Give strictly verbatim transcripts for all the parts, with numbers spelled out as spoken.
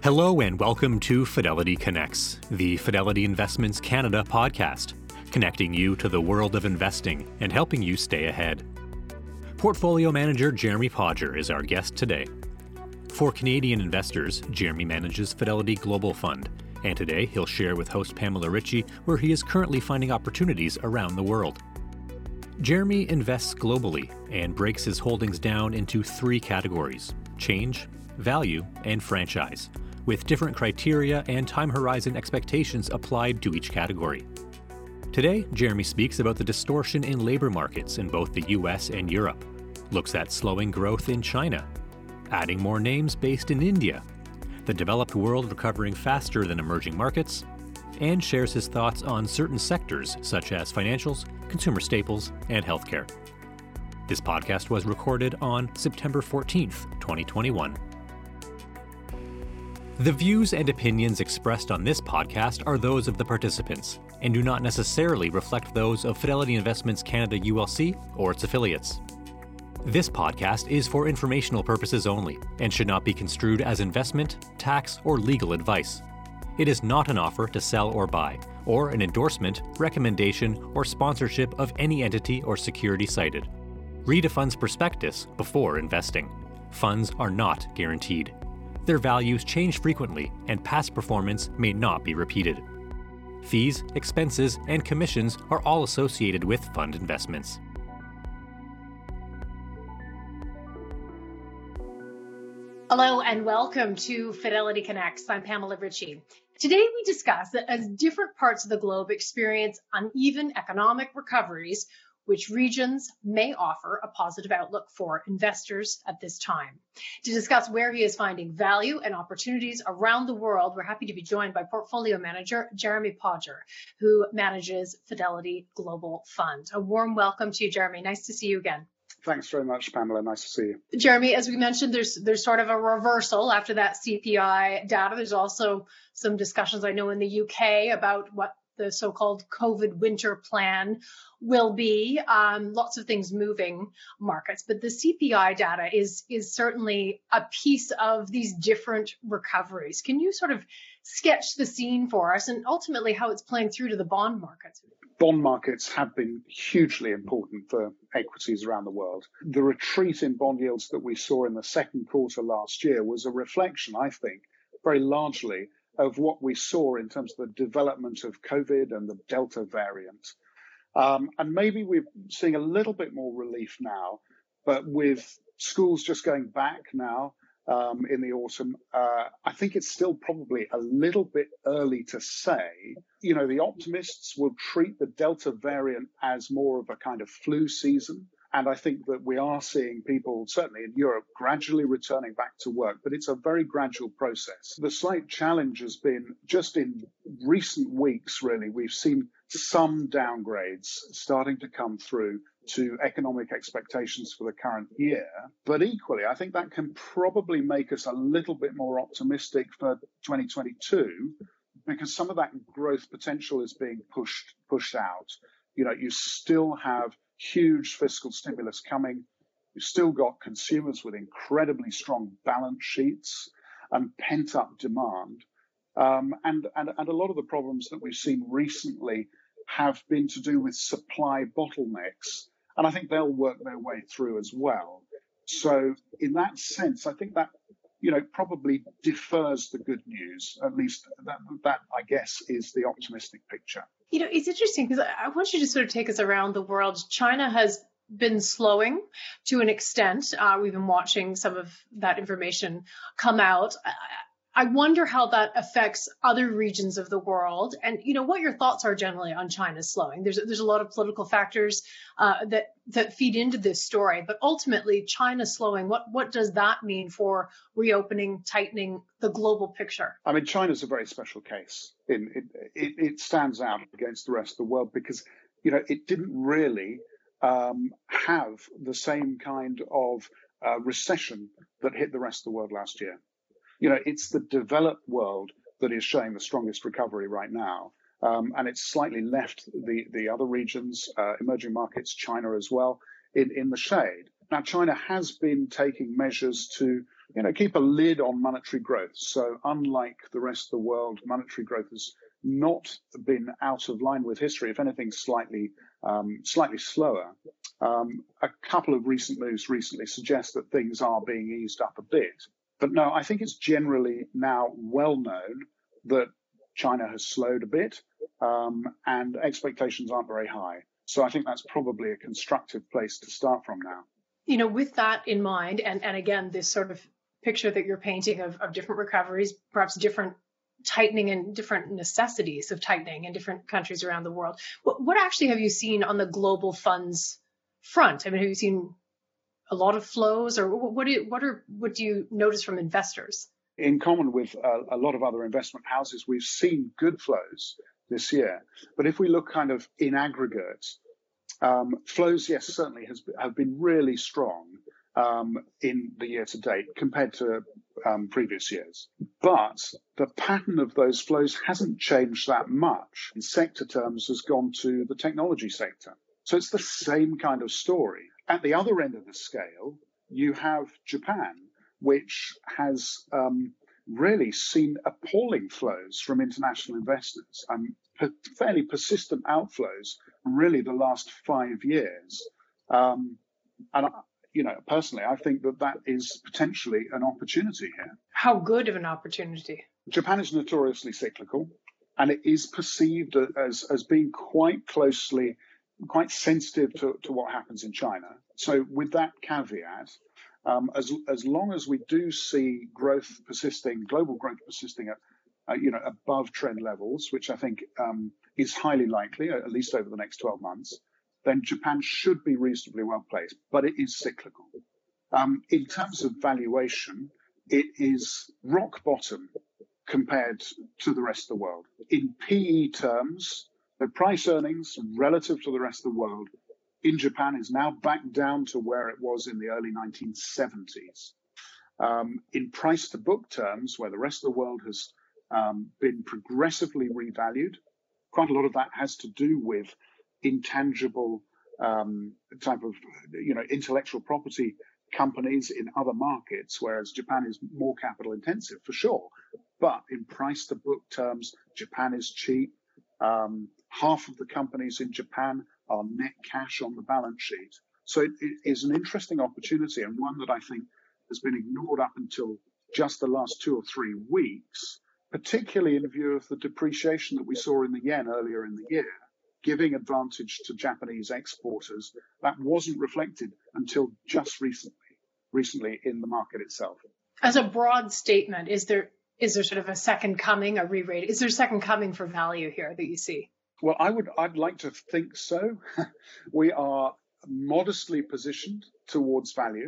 Hello and welcome to Fidelity Connects, the Fidelity Investments Canada podcast, connecting you to the world of investing and helping you stay ahead. Portfolio manager Jeremy Podger is our guest today. For Canadian investors, Jeremy manages Fidelity Global Fund, and today he'll share with host Pamela Ritchie where he is currently finding opportunities around the world. Jeremy invests globally and breaks his holdings down into three categories: change, value, and franchise, with different criteria and time horizon expectations applied to each category. Today, Jeremy speaks about the distortion in labor markets in both the U S and Europe, looks at slowing growth in China, adding more names based in India, the developed world recovering faster than emerging markets, and shares his thoughts on certain sectors such as financials, consumer staples, and healthcare. This podcast was recorded on September fourteenth, twenty twenty-one. The views and opinions expressed on this podcast are those of the participants and do not necessarily reflect those of Fidelity Investments Canada U L C or its affiliates. This podcast is for informational purposes only and should not be construed as investment, tax, or legal advice. It is not an offer to sell or buy, or an endorsement, recommendation, or sponsorship of any entity or security cited. Read a fund's prospectus before investing. Funds are not guaranteed. Their values change frequently, and past performance may not be repeated. Fees, expenses, and commissions are all associated with fund investments. Hello and welcome to Fidelity Connects. I'm Pamela Ritchie. Today we discuss that as different parts of the globe experience uneven economic recoveries, which regions may offer a positive outlook for investors at this time. To discuss where he is finding value and opportunities around the world, we're happy to be joined by portfolio manager Jeremy Podger, who manages Fidelity Global Fund. A warm welcome to you, Jeremy. Nice to see you again. Thanks very much, Pamela. Nice to see you. Jeremy, as we mentioned, there's there's sort of a reversal after that C P I data. There's also some discussions, I know, in the U K about what the so-called COVID winter plan will be. Um, lots of things moving markets, but the C P I data is is certainly a piece of these different recoveries. Can you sort of sketch the scene for us and ultimately how it's playing through to the bond markets? Bond markets have been hugely important for equities around the world. The retreat in bond yields that we saw in the second quarter last year was a reflection, I think, very largely of what we saw in terms of the development of COVID and the Delta variant. Um, and maybe we're seeing a little bit more relief now, but with schools just going back now um, in the autumn, uh, I think it's still probably a little bit early to say. You know, the optimists will treat the Delta variant as more of a kind of flu season. And I think that we are seeing people, certainly in Europe, gradually returning back to work, but it's a very gradual process. The slight challenge has been just in recent weeks, really, we've seen some downgrades starting to come through to economic expectations for the current year. But equally, I think that can probably make us a little bit more optimistic for twenty twenty-two, because some of that growth potential is being pushed, pushed out. You know, you still have huge fiscal stimulus coming. You've still got consumers with incredibly strong balance sheets and pent-up demand. Um, and, and, and a lot of the problems that we've seen recently have been to do with supply bottlenecks. And I think they'll work their way through as well. So in that sense, I think that, you know, probably defers the good news. At least that, that I guess, is the optimistic picture. You know, it's interesting because I want you to sort of take us around the world. China has been slowing to an extent. Uh, we've been watching some of that information come out. I, I wonder how that affects other regions of the world, and you know what your thoughts are generally on China's slowing. There's there's a lot of political factors uh, that that feed into this story, but ultimately China slowing. What what does that mean for reopening, tightening the global picture? I mean, China's a very special case. In it, it, it stands out against the rest of the world because you know it didn't really um, have the same kind of uh, recession that hit the rest of the world last year. You know, it's the developed world that is showing the strongest recovery right now. Um, and it's slightly left the, the other regions, uh, emerging markets, China as well, in, in the shade. Now, China has been taking measures to you know, keep a lid on monetary growth. So unlike the rest of the world, monetary growth has not been out of line with history. If anything, slightly um, slightly slower. Um, a couple of recent moves recently suggest that things are being eased up a bit. But no, I think it's generally now well known that China has slowed a bit um, and expectations aren't very high. So I think that's probably a constructive place to start from now. You know, with that in mind, and, and again, this sort of picture that you're painting of, of different recoveries, perhaps different tightening and different necessities of tightening in different countries around the world. What, what actually have you seen on the global funds front? I mean, have you seen a lot of flows, or what do you, what are what do you notice from investors? In common with a, a lot of other investment houses, we've seen good flows this year. But if we look kind of in aggregate, um, flows, yes, certainly has have been really strong um, in the year to date compared to um, previous years. But the pattern of those flows hasn't changed that much. In sector terms, has gone to the technology sector. So it's the same kind of story. At the other end of the scale, you have Japan, which has um, really seen appalling flows from international investors and per- fairly persistent outflows really the last five years. Um, and, you know, personally, I think that that is potentially an opportunity here. How good of an opportunity? Japan is notoriously cyclical, and it is perceived as, as being quite closely, quite sensitive to, to what happens in China. So with that caveat, Um, as as long as we do see growth persisting, global growth persisting at, uh, you know, above trend levels, which I think um, is highly likely, at least over the next twelve months, then Japan should be reasonably well placed. But it is cyclical. Um, in terms of valuation, it is rock bottom compared to the rest of the world. In P E terms, the price earnings relative to the rest of the world in Japan is now back down to where it was in the early nineteen seventies. Um, in price to book terms, where the rest of the world has um, been progressively revalued, quite a lot of that has to do with intangible um, type of, you know, intellectual property companies in other markets, whereas Japan is more capital intensive for sure. But in price to book terms, Japan is cheap. Um, half of the companies in Japan are net cash on the balance sheet. So it, it is an interesting opportunity, and one that I think has been ignored up until just the last two or three weeks, particularly in view of the depreciation that we saw in the yen earlier in the year, giving advantage to Japanese exporters. That wasn't reflected until just recently, recently in the market itself. As a broad statement, is there is there sort of a second coming, a re-rate? Is there a second coming for value here that you see? Well, I would, I'd like to think so. We are modestly positioned towards value.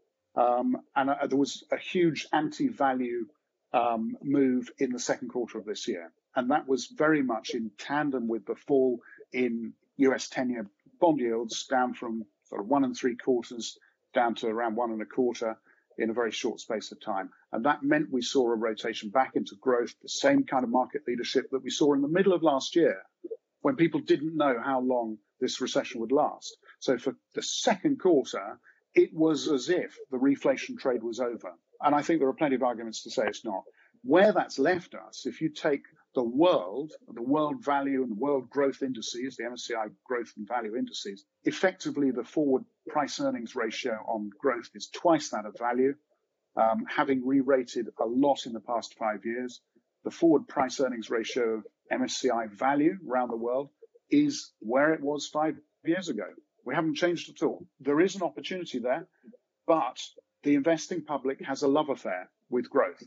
Um, and uh, there was a huge anti-value um, move in the second quarter of this year. And that was very much in tandem with the fall in U S ten-year bond yields down from sort of one and three quarters down to around one and a quarter in a very short space of time. And that meant we saw a rotation back into growth, the same kind of market leadership that we saw in the middle of last year, when people didn't know how long this recession would last. So for the second quarter, it was as if the reflation trade was over. And I think there are plenty of arguments to say it's not. Where that's left us, if you take the world, the world value and the world growth indices, the M S C I growth and value indices, effectively the forward price earnings ratio on growth is twice that of value. Um, having re-rated a lot in the past five years, the forward price earnings ratio of M S C I value around the world is where it was five years ago. We haven't changed at all. There is an opportunity there, but the investing public has a love affair with growth.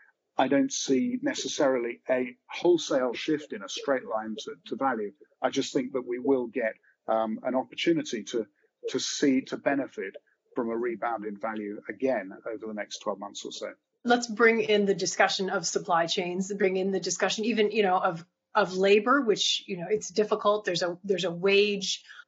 I don't see necessarily a wholesale shift in a straight line to, to value. I just think that we will get um, an opportunity to to see, to benefit from a rebound in value again over the next twelve months or so. Let's bring in the discussion of supply chains, bring in the discussion even, you know, of of labor, which, you know, it's difficult. There's a there's a wage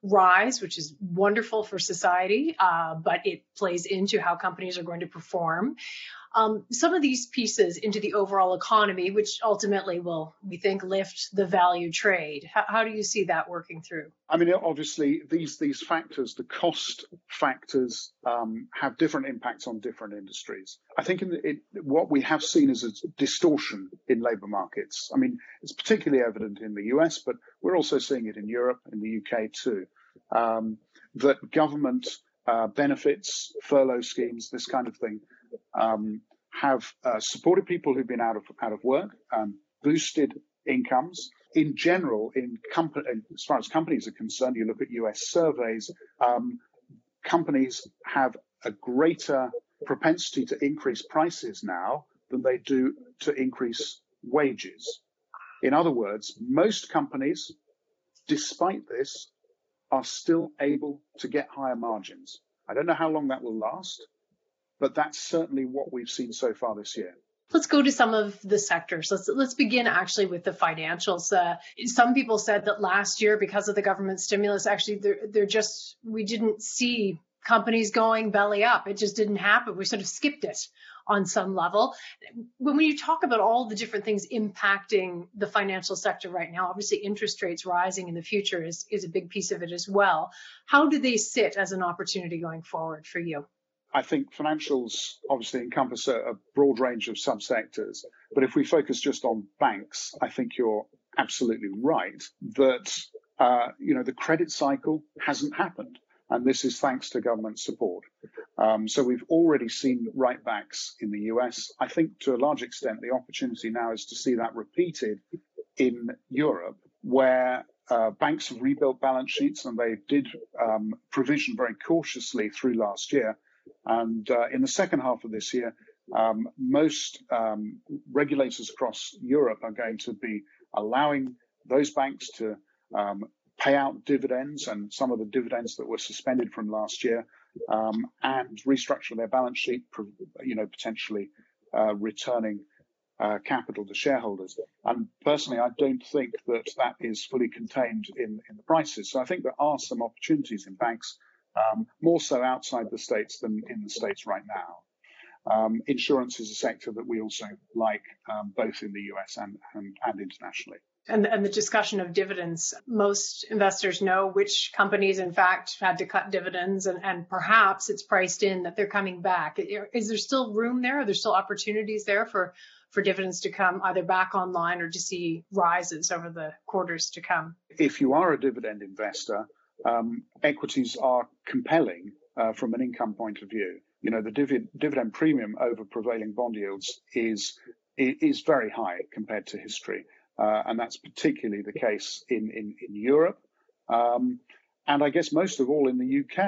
rise, which is wonderful for society, uh, but it plays into how companies are going to perform. Um, some of these pieces into the overall economy, which ultimately will, we think, lift the value trade. How, how do you see that working through? I mean, obviously, these these factors, the cost factors, um, have different impacts on different industries. I think in the, it, what we have seen is a distortion in labour markets. I mean, it's particularly evident in the U S, but we're also seeing it in Europe, in the U K too, um, that government uh, benefits, furlough schemes, this kind of thing, um, have uh, supported people who've been out of out of work, um, boosted incomes. In general, in company, as far as companies are concerned, you look at U S surveys, um, companies have a greater propensity to increase prices now than they do to increase wages. In other words, most companies, despite this, are still able to get higher margins. I don't know how long that will last, but that's certainly what we've seen so far this year. Let's go to some of the sectors. Let's let's begin actually with the financials. Uh, some people said that last year, because of the government stimulus, actually they're, they're just, we didn't see companies going belly up. It just didn't happen. We sort of skipped it on some level. When you talk about all the different things impacting the financial sector right now, obviously interest rates rising in the future is, is a big piece of it as well. How do they sit as an opportunity going forward for you? I think financials obviously encompass a, a broad range of subsectors. But if we focus just on banks, I think you're absolutely right that, uh, you know, the credit cycle hasn't happened. And this is thanks to government support. Um, so we've already seen write-backs in the U S. I think to a large extent, the opportunity now is to see that repeated in Europe, where uh, banks have rebuilt balance sheets and they did um, provision very cautiously through last year. And uh, in the second half of this year, um, most um, regulators across Europe are going to be allowing those banks to um, pay out dividends and some of the dividends that were suspended from last year um, and restructure their balance sheet, you know, potentially uh, returning uh, capital to shareholders. And personally, I don't think that that is fully contained in, in the prices. So I think there are some opportunities in banks. Um, more so outside the States than in the States right now. Um, insurance is a sector that we also like, um, both in the U S and, and, and internationally. And, and the discussion of dividends, most investors know which companies, in fact, had to cut dividends, and, and perhaps it's priced in that they're coming back. Is there still room there? Are there still opportunities there for, for dividends to come either back online or to see rises over the quarters to come? If you are a dividend investor, Um, equities are compelling uh, from an income point of view. You know, the div- dividend premium over prevailing bond yields is is very high compared to history, uh, and that's particularly the case in in, in Europe, um, and I guess most of all in the U K,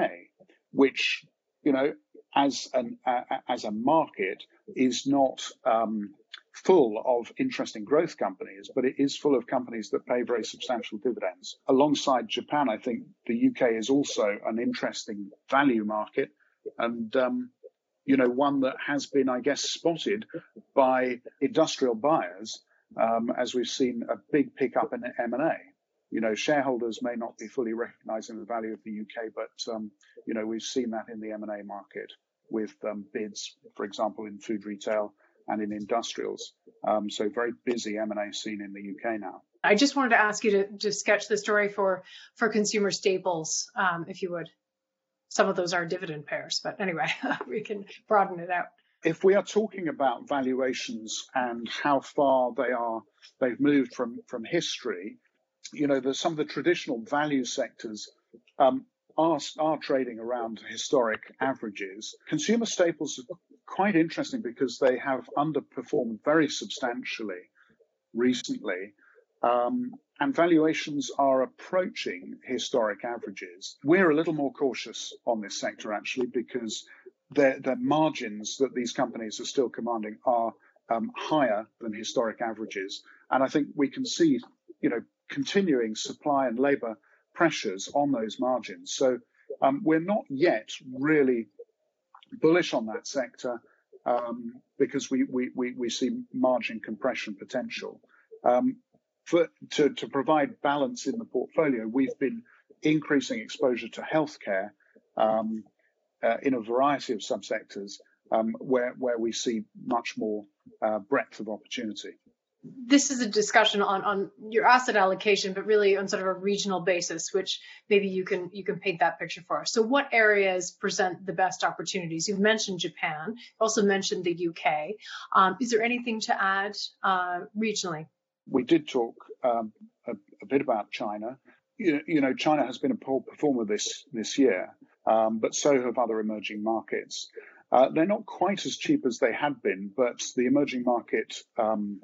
which, you know, as an uh, as a market is not um, full of interesting growth companies, but it is full of companies that pay very substantial dividends. Alongside Japan, I think the U K is also an interesting value market, and um, you know, one that has been, I guess, spotted by industrial buyers, um, as we've seen a big pickup in M and A. You know, shareholders may not be fully recognizing the value of the U K, but um, you know, we've seen that in the M and A market with um, bids, for example, in food retail and in industrials. Um, so very busy M and A scene in the U K now. I just wanted to ask you to, to sketch the story for, for consumer staples, um, if you would. Some of those are dividend pairs, but anyway, we can broaden it out. If we are talking about valuations and how far they are, they've moved from, from history, you know, there's some of the traditional value sectors um, are, are trading around historic averages. Consumer staples are quite interesting because they have underperformed very substantially recently, um, and valuations are approaching historic averages. We're a little more cautious on this sector, actually, because the, the margins that these companies are still commanding are um, higher than historic averages. And I think we can see, you know, continuing supply and labor pressures on those margins. So um, we're not yet really bullish on that sector um, because we, we, we, we see margin compression potential. Um, for, to, to provide balance in the portfolio, we've been increasing exposure to healthcare um, uh, in a variety of subsectors um, where, where we see much more uh, breadth of opportunity. This is a discussion on, on your asset allocation, but really on sort of a regional basis, which maybe you can you can paint that picture for us. So what areas present the best opportunities? You've mentioned Japan, you also mentioned the U K. Um, is there anything to add uh, regionally? We did talk um, a, a bit about China. You, you know, China has been a poor performer this, this year, um, but so have other emerging markets. Uh, they're not quite as cheap as they had been, but the emerging market um,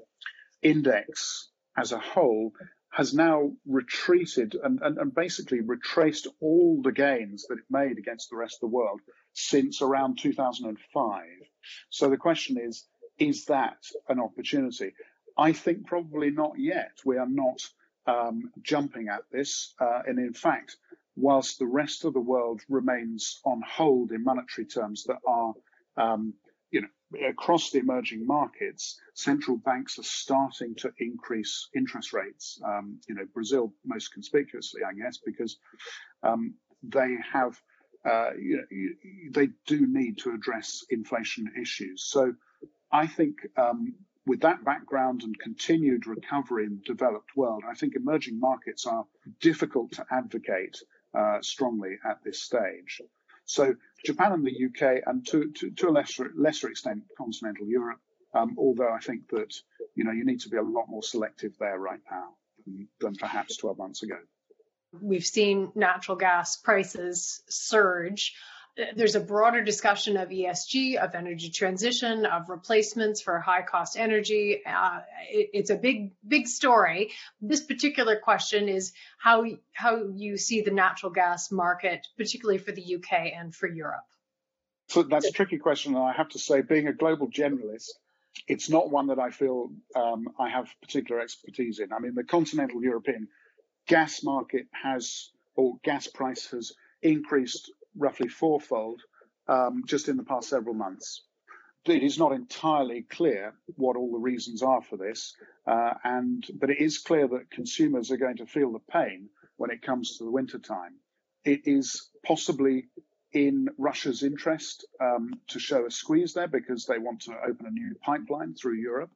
index as a whole has now retreated and, and, and basically retraced all the gains that it made against the rest of the world since around two thousand five. So the question is, is that an opportunity? I think probably not yet. We are not um, jumping at this. Uh, and in fact, whilst the rest of the world remains on hold in monetary terms that are um, you know, across the emerging markets, central banks are starting to increase interest rates. Um, you know, Brazil most conspicuously, I guess, because um, they have, uh, you know, they do need to address inflation issues. So I think um, with that background and continued recovery in the developed world, I think emerging markets are difficult to advocate uh, strongly at this stage. So Japan and the U K, and to, to, to a lesser, lesser extent, continental Europe, um, although I think that, you know, you need to be a lot more selective there right now than, than perhaps twelve months ago. We've seen natural gas prices surge. There's a broader discussion of E S G, of energy transition, of replacements for high cost energy. Uh, it, it's a big, big story. This particular question is how, how you see the natural gas market, particularly for the U K and for Europe. So that's a tricky question. And I have to say, being a global generalist, it's not one that I feel um, I have particular expertise in. I mean, the continental European gas market has, or gas price has increased roughly fourfold um, just in the past several months. It is not entirely clear what all the reasons are for this, uh, and but it is clear that consumers are going to feel the pain when it comes to the winter time. It is possibly in Russia's interest um, to show a squeeze there because they want to open a new pipeline through Europe,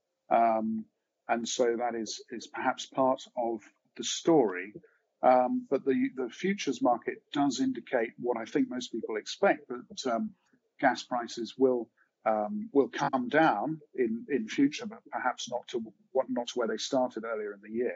um, and so that is is perhaps part of the story. Um, but the, the futures market does indicate what I think most people expect, that um, gas prices will um, will come down in, in future, but perhaps not to what not to where they started earlier in the year.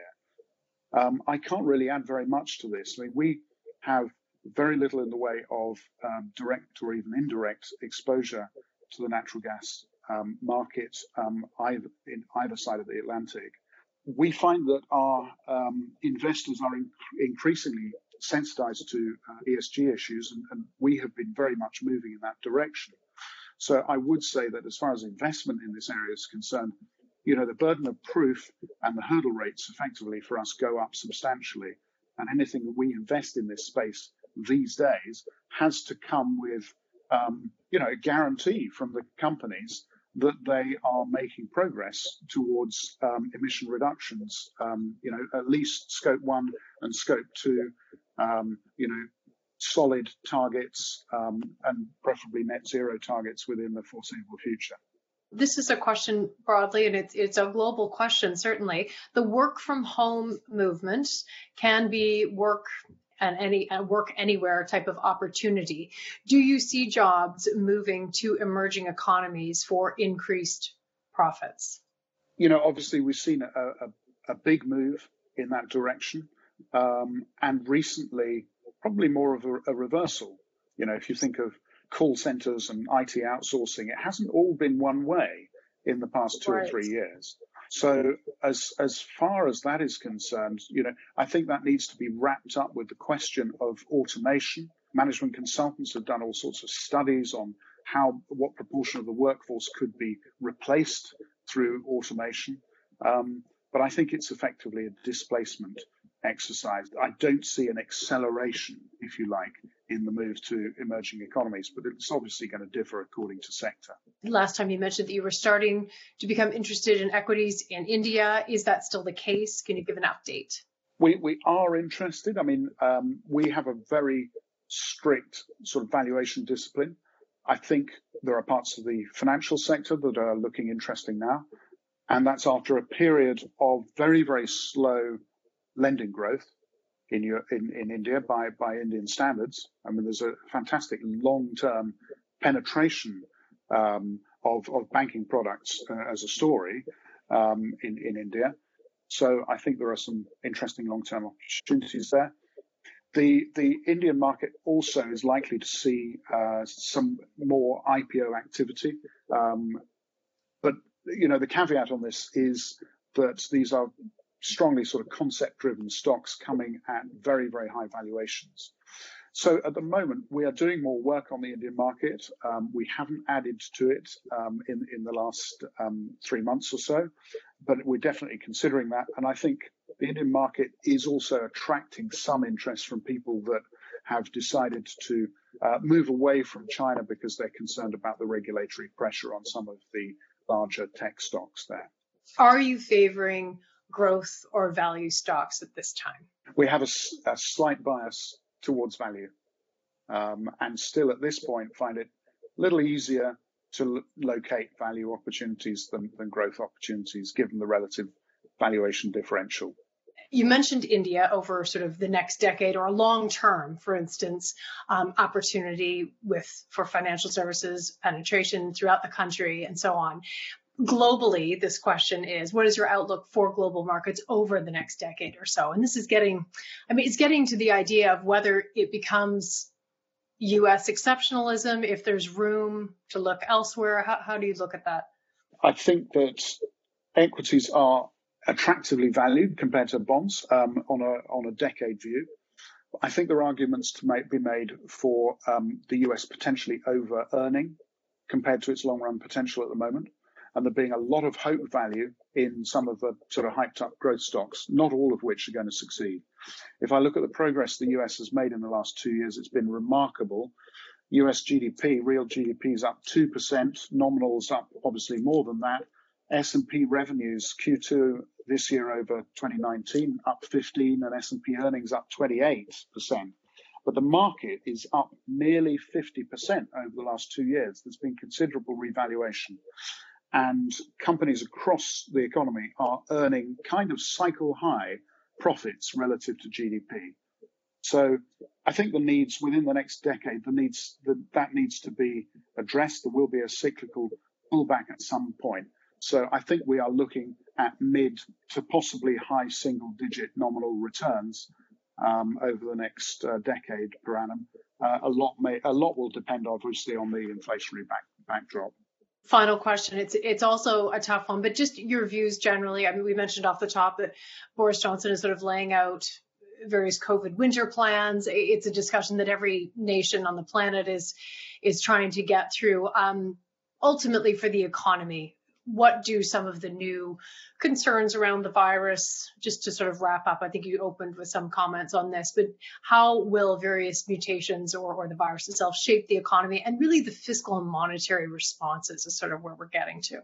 Um, I can't really add very much to this. I mean, we have very little in the way of um, direct or even indirect exposure to the natural gas um, market um, either in either side of the Atlantic. We find that our um, investors are in- increasingly sensitized to uh, E S G issues, and, and we have been very much moving in that direction. So I would say that as far as investment in this area is concerned, you know, the burden of proof and the hurdle rates effectively for us go up substantially. And anything that we invest in this space these days has to come with, um, you know, a guarantee from the companies that they are making progress towards um, emission reductions, um, you know, at least scope one and scope two, um, you know, solid targets um, and preferably net zero targets within the foreseeable future. This is a question broadly, and it's, it's a global question, certainly. The work from home movement can be work and any uh, work anywhere type of opportunity. Do you see jobs moving to emerging economies for increased profits? You know, obviously we've seen a, a, a big move in that direction, um, and recently probably more of a, a reversal. You know, if you think of call centers and I T outsourcing, it hasn't all been one way in the past two right. or three years. So as as far as that is concerned, you know, I think that needs to be wrapped up with the question of automation. Management consultants have done all sorts of studies on how what proportion of the workforce could be replaced through automation. Um, but I think it's effectively a displacement exercise. I don't see an acceleration, if you like, in the move to emerging economies, but it's obviously going to differ according to sector. Last time you mentioned that you were starting to become interested in equities in India. Is that still the case? Can you give an update? We we are interested. I mean, um, we have a very strict sort of valuation discipline. I think there are parts of the financial sector that are looking interesting now, and that's after a period of very, very slow lending growth in in, in India by, by Indian standards. I mean, there's a fantastic long-term penetration um, of, of banking products uh, as a story um, in, in India. So I think there are some interesting long-term opportunities there. The the Indian market also is likely to see uh, some more I P O activity. Um, but, you know, the caveat on this is that these are strongly sort of concept-driven stocks coming at very, very high valuations. So at the moment, we are doing more work on the Indian market. Um, we haven't added to it um, in, in the last um, three months or so, but we're definitely considering that. And I think the Indian market is also attracting some interest from people that have decided to uh, move away from China because they're concerned about the regulatory pressure on some of the larger tech stocks there. Are you favoring growth or value stocks at this time? We have a, a slight bias towards value, um, and still at this point find it a little easier to l- locate value opportunities than, than growth opportunities, given the relative valuation differential. You mentioned India over sort of the next decade or long term, for instance, um, opportunity with for financial services penetration throughout the country and so on. Globally, this question is, what is your outlook for global markets over the next decade or so? And this is getting, I mean, it's getting to the idea of whether it becomes U S exceptionalism, if there's room to look elsewhere. How, how do you look at that? I think that equities are attractively valued compared to bonds um, on a on a decade view. I think there are arguments to make, be made for um, the U S potentially over earning compared to its long run potential at the moment, and there being a lot of hope value in some of the sort of hyped up growth stocks, not all of which are going to succeed. If I look at the progress the U S has made in the last two years, it's been remarkable. U S G D P, real G D P is up two percent, nominals up obviously more than that. S and P revenues Q two this year over twenty nineteen up fifteen, and S and P earnings up twenty-eight percent. But the market is up nearly fifty percent over the last two years. There's been considerable revaluation. And companies across the economy are earning kind of cycle high profits relative to G D P. So I think the needs within the next decade, the needs the, that needs to be addressed. There will be a cyclical pullback at some point. So I think we are looking at mid to possibly high single digit nominal returns um, over the next uh, decade per annum. Uh, a lot may a lot will depend obviously on the inflationary back, backdrop. Final question. It's it's also a tough one, but just your views generally. I mean, we mentioned off the top that Boris Johnson is sort of laying out various COVID winter plans. It's a discussion that every nation on the planet is is trying to get through. Um, ultimately, for the economy, what do some of the new concerns around the virus, just to sort of wrap up, I think you opened with some comments on this, but how will various mutations or, or the virus itself shape the economy, and really the fiscal and monetary responses is sort of where we're getting to?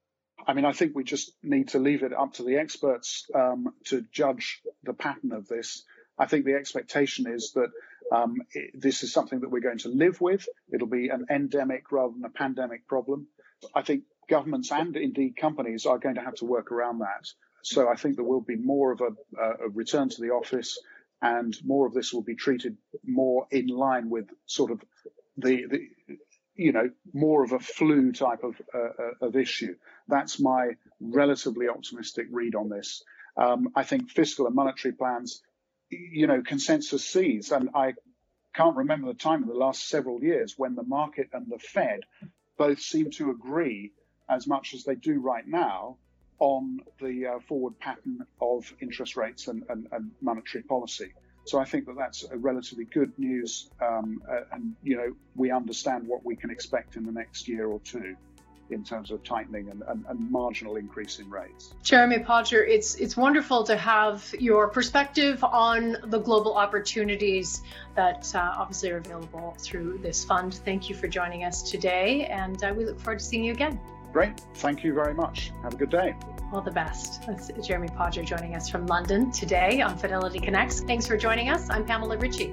I mean, I think we just need to leave it up to the experts um, to judge the pattern of this. I think the expectation is that um, it, this is something that we're going to live with. It'll be an endemic rather than a pandemic problem. I think governments and indeed companies are going to have to work around that. So I think there will be more of a, a return to the office, and more of this will be treated more in line with sort of the, the you know, more of a flu type of, uh, of issue. That's my relatively optimistic read on this. Um, I think fiscal and monetary plans, you know, consensus sees, and I can't remember the time in the last several years when the market and the Fed both seem to agree as much as they do right now on the uh, forward pattern of interest rates and, and, and monetary policy. So I think that that's a relatively good news, um, uh, and you know we understand what we can expect in the next year or two in terms of tightening and, and, and marginal increase in rates. Jeremy Podger, it's it's wonderful to have your perspective on the global opportunities that uh, obviously are available through this fund. Thank you for joining us today, and uh, we look forward to seeing you again. Great. Thank you very much. Have a good day. All the best. That's Jeremy Podger joining us from London today on Fidelity Connects. Thanks for joining us. I'm Pamela Ritchie.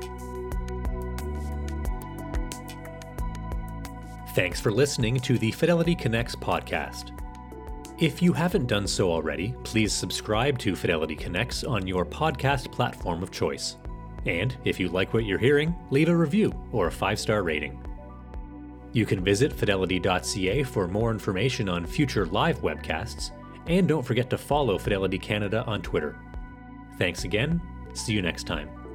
Thanks for listening to the Fidelity Connects podcast. If you haven't done so already, please subscribe to Fidelity Connects on your podcast platform of choice. And if you like what you're hearing, leave a review or a five-star rating. You can visit fidelity dot c a for more information on future live webcasts, and don't forget to follow Fidelity Canada on Twitter. Thanks again. See you next time.